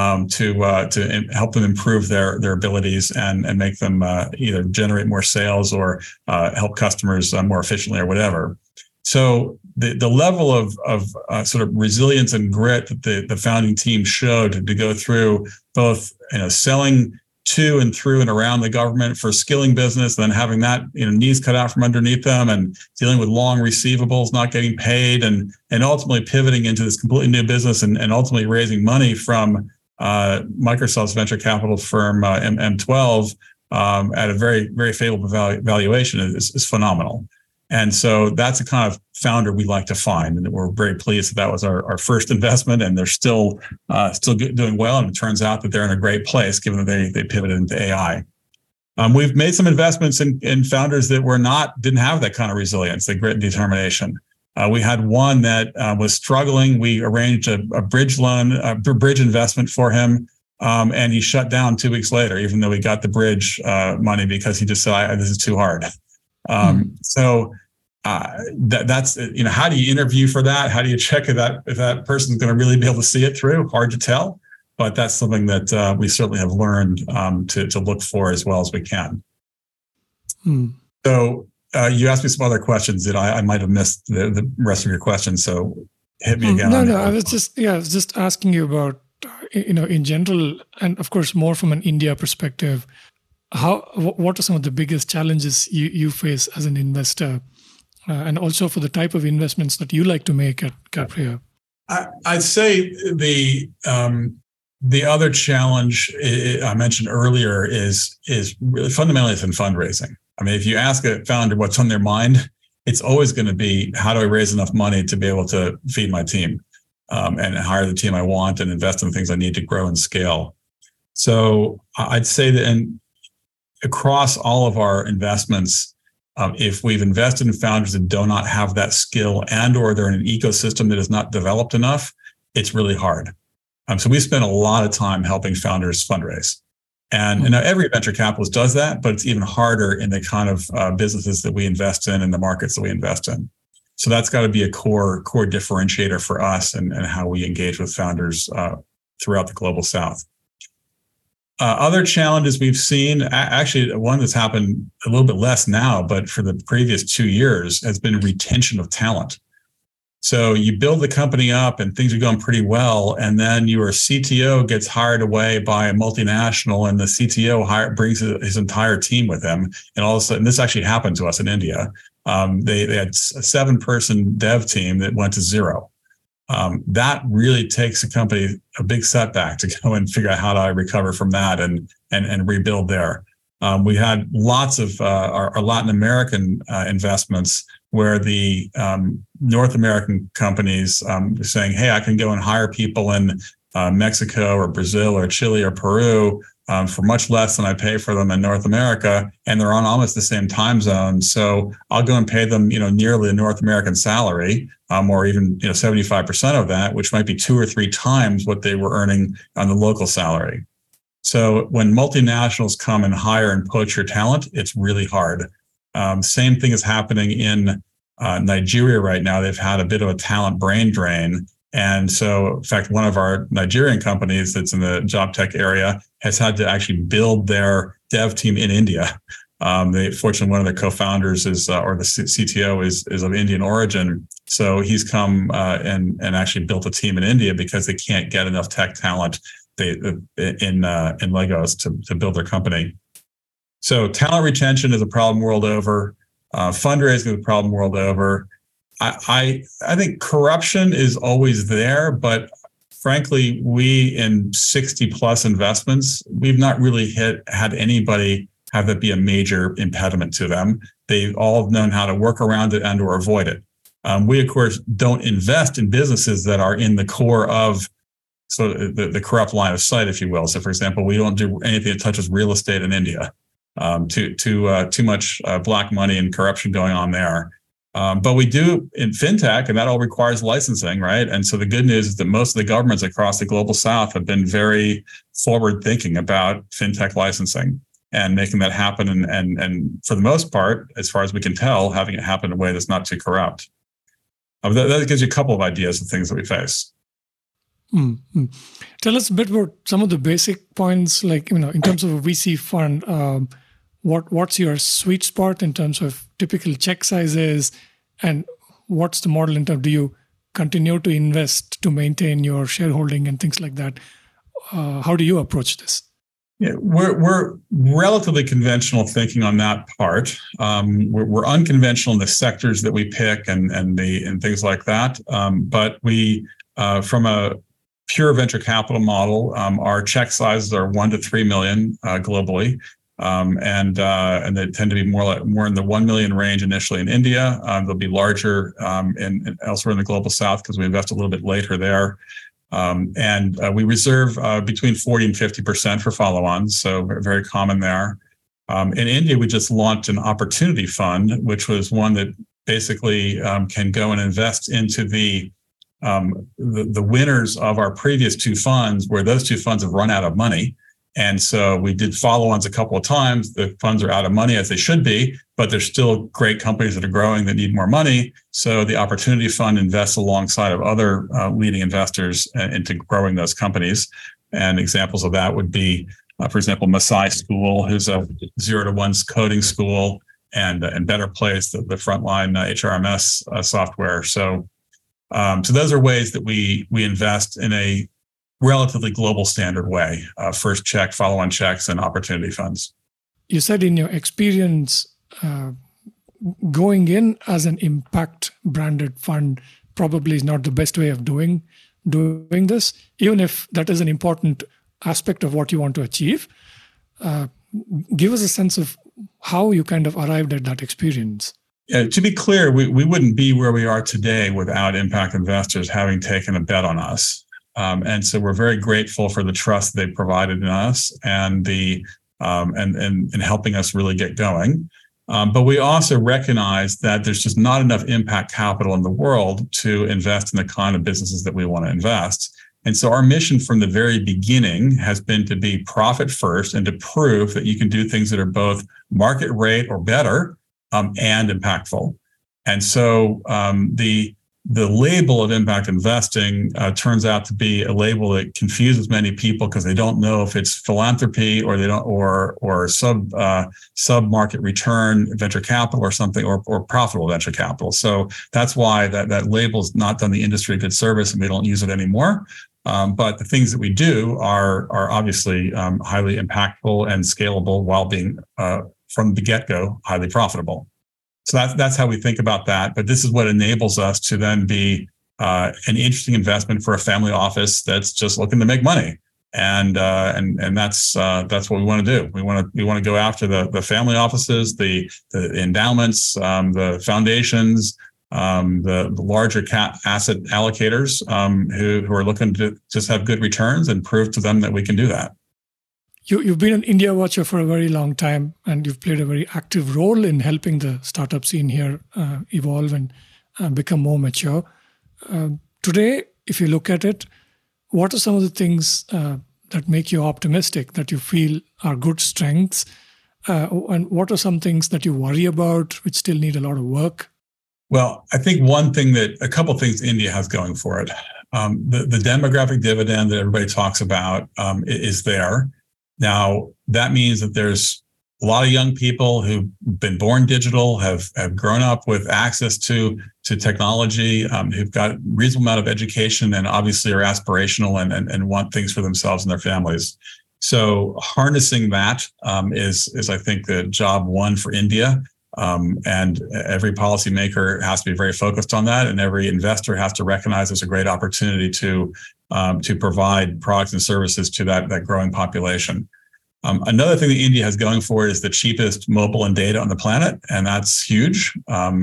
to help them improve their abilities and make them either generate more sales or help customers more efficiently or whatever. So the level of sort of resilience and grit that the founding team showed to go through both selling to and through and around the government for skilling business, then having that knees cut out from underneath them, and dealing with long receivables, not getting paid, and ultimately pivoting into this completely new business and ultimately raising money from Microsoft's venture capital firm M12 at a very, very favorable valuation is phenomenal. And so that's the kind of founder we like to find, and we're very pleased that was our first investment, and they're still doing well. And it turns out that they're in a great place, given that they pivoted into AI. We've made some investments in founders that didn't have that kind of resilience, the grit and determination. We had one that was struggling. We arranged a bridge loan, a bridge investment for him, and he shut down 2 weeks later, even though he got the bridge money, because he just said, "This is too hard." So that's how do you interview for that? How do you check if that person's going to really be able to see it through? Hard to tell, but that's something that we certainly have learned to look for as well as we can. So you asked me some other questions that I might have missed the rest of your questions. So hit me again. No. I was just asking you about, in general, and of course, more from an India perspective. What are some of the biggest challenges you face as an investor, and also for the type of investments that you like to make at Capria? I'd say the other challenge I mentioned earlier is really fundamentally in fundraising. I mean, if you ask a founder what's on their mind, it's always going to be, how do I raise enough money to be able to feed my team and hire the team I want and invest in things I need to grow and scale? So I'd say that across all of our investments, if we've invested in founders that do not have that skill or they're in an ecosystem that is not developed enough, it's really hard. So we spend a lot of time helping founders fundraise. And every venture capitalist does that, but it's even harder in the kind of businesses that we invest in and the markets that we invest in. So that's got to be a core differentiator for us and how we engage with founders throughout the global South. Other challenges we've seen, actually one that's happened a little bit less now, but for the previous 2 years, has been retention of talent. So you build the company up and things are going pretty well, and then your CTO gets hired away by a multinational, and the CTO brings his entire team with him. And all of a sudden, this actually happened to us in India. They had a 7-person dev team that went to 0. That really takes a company a big setback to go and figure out how do I recover from that and rebuild there. We had lots of our Latin American investments where the North American companies were saying, hey, I can go and hire people in Mexico or Brazil or Chile or Peru for much less than I pay for them in North America, and they're on almost the same time zone. So I'll go and pay them, nearly a North American salary, or even 75% of that, which might be 2 or 3 times what they were earning on the local salary. So when multinationals come and hire and poach your talent, it's really hard. Same thing is happening in Nigeria right now. They've had a bit of a talent brain drain. And so, in fact, one of our Nigerian companies that's in the job tech area has had to actually build their dev team in India. Fortunately, one of the co-founders or the CTO is of Indian origin. So he's come and actually built a team in India because they can't get enough tech talent in Lagos to build their company. So talent retention is a problem world over. Fundraising is a problem world over. I think corruption is always there, but frankly, we in 60 plus investments, we've not really had anybody have that be a major impediment to them. They've all known how to work around it and or avoid it. We, of course, don't invest in businesses that are in the core of the corrupt line of sight, if you will. So, for example, we don't do anything that touches real estate in India. Too much black money and corruption going on there. But we do in fintech, and that all requires licensing, right? And so the good news is that most of the governments across the global South have been very forward thinking about fintech licensing and making that happen. And for the most part, as far as we can tell, having it happen in a way that's not too corrupt. That gives you a couple of ideas of things that we face. Mm-hmm. Tell us a bit about some of the basic points, like, in terms of a VC fund, what's your sweet spot in terms of typical check sizes, and what's the model in terms, do you continue to invest to maintain your shareholding and things like that? How do you approach this? Yeah, we're relatively conventional thinking on that part. We're unconventional in the sectors that we pick and things like that. But we, from a pure venture capital model, our check sizes are 1 to 3 million globally, and they tend to be more in the 1 million range initially in India. They'll be larger in elsewhere in the global South because we invest a little bit later there. And we reserve between 40 and 50% for follow-ons, so very common there. In India, we just launched an opportunity fund, which was one that basically can go and invest into the winners of our previous 2 funds, where those 2 funds have run out of money. And so we did follow-ons a couple of times. The funds are out of money, as they should be, but there's still great companies that are growing that need more money. So the opportunity fund invests alongside of other leading investors into growing those companies. And examples of that would be, for example, Masai School, who's a 0 to 1 coding school. and Better Place, the frontline HRMS software. So those are ways that we invest in a relatively global standard way: first check, follow-on checks, and opportunity funds. You said in your experience, going in as an impact branded fund probably is not the best way of doing this, even if that is an important aspect of what you want to achieve. Give us a sense of how you kind of arrived at that experience. Yeah, to be clear, we wouldn't be where we are today without impact investors having taken a bet on us. And so we're very grateful for the trust they provided in us and and helping us really get going. But we also recognize that there's just not enough impact capital in the world to invest in the kind of businesses that we want to invest. And so our mission from the very beginning has been to be profit first and to prove that you can do things that are both market rate or better and impactful. And so the label of impact investing turns out to be a label that confuses many people because they don't know if it's philanthropy or they don't or sub market return venture capital or something or profitable venture capital. So that's why that label's not done the industry a good service, and we don't use it anymore. But the things that we do are obviously highly impactful and scalable while being from the get-go highly profitable. So that's how we think about that. But this is what enables us to then be an interesting investment for a family office that's just looking to make money, and that's what we want to do. We want to go after the family offices, the endowments, the foundations, the larger asset allocators who are looking to just have good returns and prove to them that we can do that. You've been an India watcher for a very long time, and you've played a very active role in helping the startup scene here evolve and become more mature. Today, if you look at it, what are some of the things that make you optimistic, that you feel are good strengths? And what are some things that you worry about, which still need a lot of work? Well, I think a couple of things India has going for it. The demographic dividend that everybody talks about is there. Now, that means that there's a lot of young people who've been born digital, have grown up with access to technology, who've got a reasonable amount of education and obviously are aspirational and want things for themselves and their families. So harnessing that is I think, the job one for India. And every policymaker has to be very focused on that, and every investor has to recognize there's a great opportunity to provide products and services to that growing population. Another thing that India has going for it is the cheapest mobile and data on the planet, and that's huge.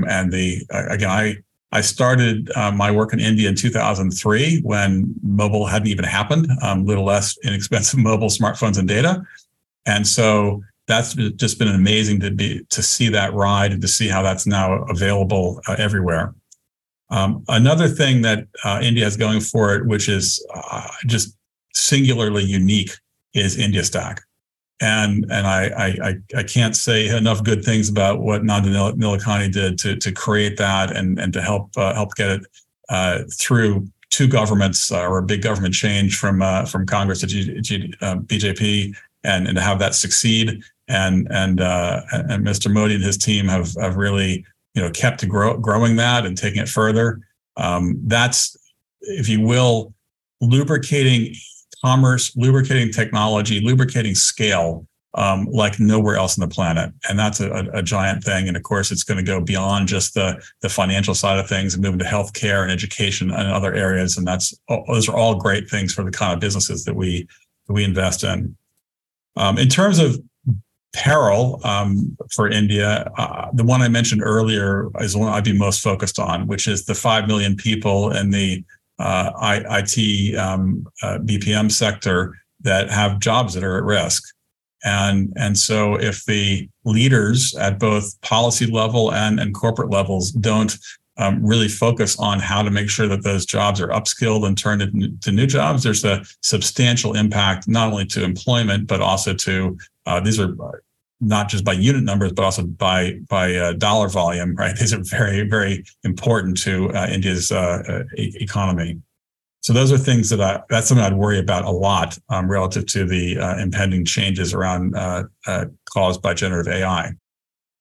I started my work in India in 2003 when mobile hadn't even happened, little less inexpensive mobile smartphones and data, and so that's just been amazing to see that ride and to see how that's now available everywhere. Another thing that India has going for it, which is just singularly unique, is India Stack. And I can't say enough good things about what Nandan Nilekani did to create that and to help get it through two governments or a big government change from Congress to BJP and to have that succeed. And Mr. Modi and his team have really kept growing that and taking it further. That's, if you will, lubricating commerce, lubricating technology, lubricating scale like nowhere else on the planet. And that's a giant thing. And of course, it's going to go beyond just the financial side of things and move into healthcare and education and other areas. And those are all great things for the kind of businesses that we invest in. In terms of peril for India, the one I mentioned earlier is the one I'd be most focused on, which is the 5 million people in the IT BPM sector that have jobs that are at risk. And so if the leaders at both policy level and corporate levels don't really focus on how to make sure that those jobs are upskilled and turned into new jobs, there's a substantial impact, not only to employment, but also to, these are not just by unit numbers, but also by dollar volume, right? These are very, very important to India's economy. So those are things that's something I'd worry about a lot relative to the impending changes around caused by generative AI.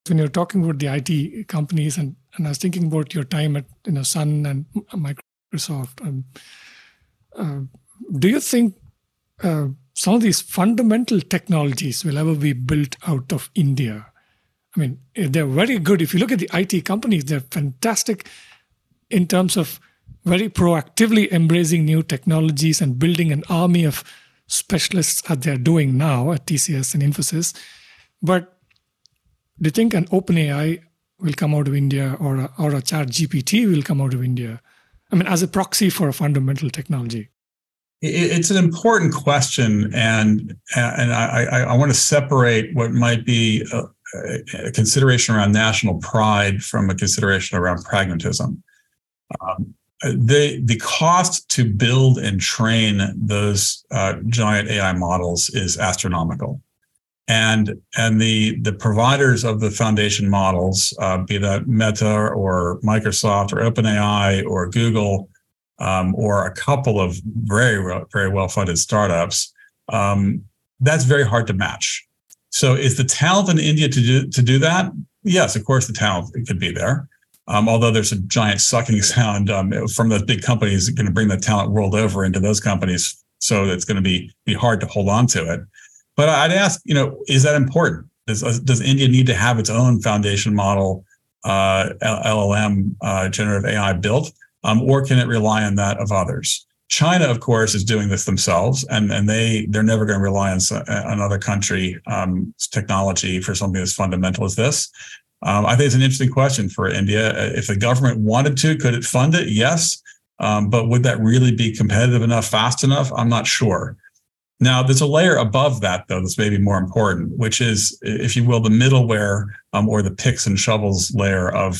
when you're talking about the IT companies, and I was thinking about your time at Sun and Microsoft. Do you think some of these fundamental technologies will ever be built out of India? I mean, they're very good. If you look at the IT companies, they're fantastic in terms of very proactively embracing new technologies and building an army of specialists as they're doing now at TCS and Infosys. But do you think an OpenAI will come out of India, or a ChatGPT will come out of India? I mean, as a proxy for a fundamental technology. It's an important question, and I want to separate what might be a consideration around national pride from a consideration around pragmatism. The cost to build and train those giant AI models is astronomical. And the providers of the foundation models, be that Meta or Microsoft or OpenAI or Google, or a couple of very well-funded startups, that's very hard to match. So is the talent in India to do that? Yes, of course the talent could be there. Although there's a giant sucking sound from those big companies going to bring the talent world over into those companies. So it's going to be hard to hold on to it. But I'd ask, is that important? Does India need to have its own foundation model, LLM, generative AI built, or can it rely on that of others? China, of course, is doing this themselves, and they're never going to rely on another country technology for something as fundamental as this. I think it's an interesting question for India. If the government wanted to, could it fund it? Yes. But would that really be competitive enough, fast enough? I'm not sure. Now, there's a layer above that, though, that's maybe more important, which is, if you will, the middleware or the picks and shovels layer of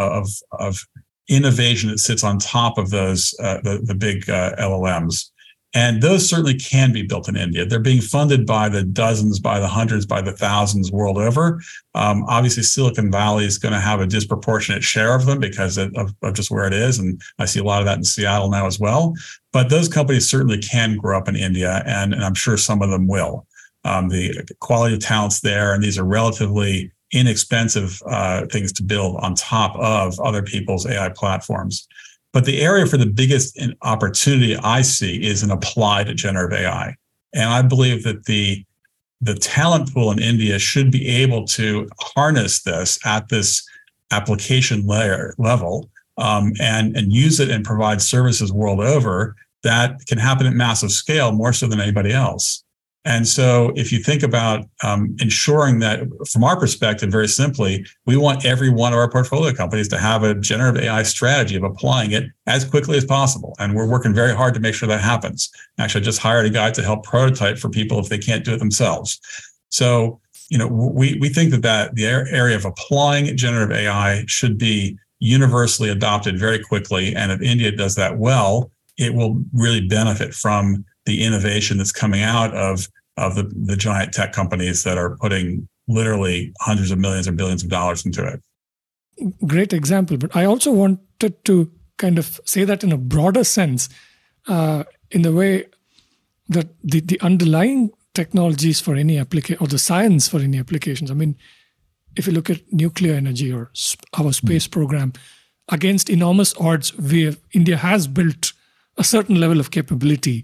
innovation that sits on top of those the big LLMs. And those certainly can be built in India. They're being funded by the dozens, by the hundreds, by the thousands world over. Obviously, Silicon Valley is going to have a disproportionate share of them because of just where it is. And I see a lot of that in Seattle now as well. But those companies certainly can grow up in India, and I'm sure some of them will. The quality of talent's there, and these are relatively inexpensive things to build on top of other people's AI platforms. But the area for the biggest opportunity I see is in applied generative AI. And I believe that the talent pool in India should be able to harness this at this application layer level and use it and provide services world over that can happen at massive scale, more so than anybody else. And so if you think about ensuring that, from our perspective, very simply, we want every one of our portfolio companies to have a generative AI strategy of applying it as quickly as possible. And we're working very hard to make sure that happens. Actually, I just hired a guy to help prototype for people if they can't do it themselves. So, we think that the area of applying generative AI should be universally adopted very quickly. And if India does that well, it will really benefit from the innovation that's coming out of the giant tech companies that are putting literally hundreds of millions or billions of dollars into it. Great example. But I also wanted to kind of say that in a broader sense, in the way that the underlying technologies for any application, or the science for any applications. I mean, if you look at nuclear energy or our space program, against enormous odds, India has built a certain level of capability.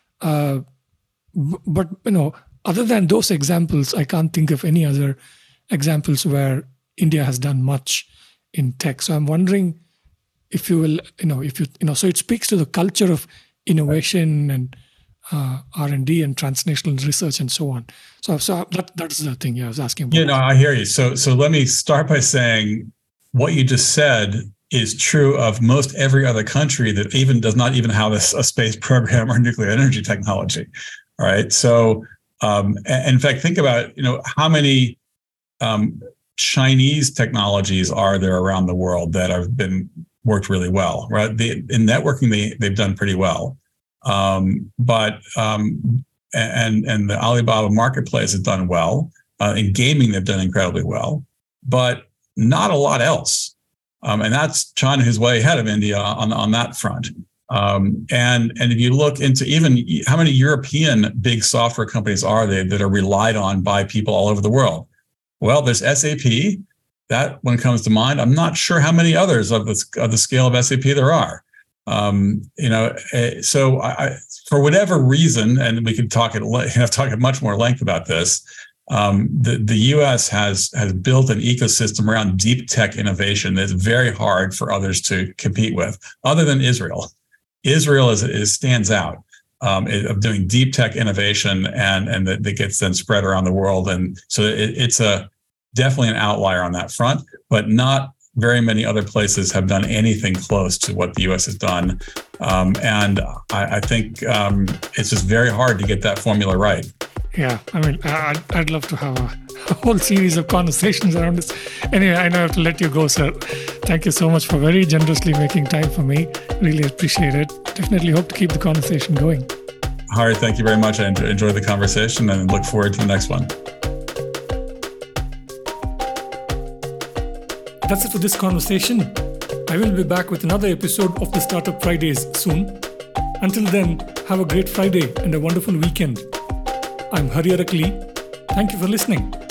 But other than those examples, I can't think of any other examples where India has done much in tech. So I'm wondering if you will, so it speaks to the culture of innovation and R&D and transnational research and so on. So that's the thing I was asking about. Yeah, no, I hear you. So let me start by saying what you just said is true of most every other country that does not even have a space program or nuclear energy technology. All right. So, in fact, think about, how many Chinese technologies are there around the world that have been worked really well, right? In networking, they've done pretty well. But the Alibaba marketplace has done well. In gaming, they've done incredibly well, but not a lot else. And that's China, who's way ahead of India on that front. And if you look into even how many European big software companies are they that are relied on by people all over the world? Well, there's SAP, that one comes to mind. I'm not sure how many others of the scale of SAP there are. So for whatever reason, and we could talk at much more length about this. The U.S. has built an ecosystem around deep tech innovation that's very hard for others to compete with, other than Israel. Israel stands out of doing deep tech innovation, and that gets then spread around the world. And so it's definitely an outlier on that front, but not very many other places have done anything close to what the U.S. has done. And I think it's just very hard to get that formula right. Yeah, I mean, I'd love to have a whole series of conversations around this. Anyway, I know I have to let you go, sir. Thank you so much for very generously making time for me. Really appreciate it. Definitely hope to keep the conversation going. Hari, thank you very much. I enjoyed the conversation and look forward to the next one. That's it for this conversation. I will be back with another episode of the Startup Fridays soon. Until then, have a great Friday and a wonderful weekend. I'm Hari Arakali. Thank you for listening.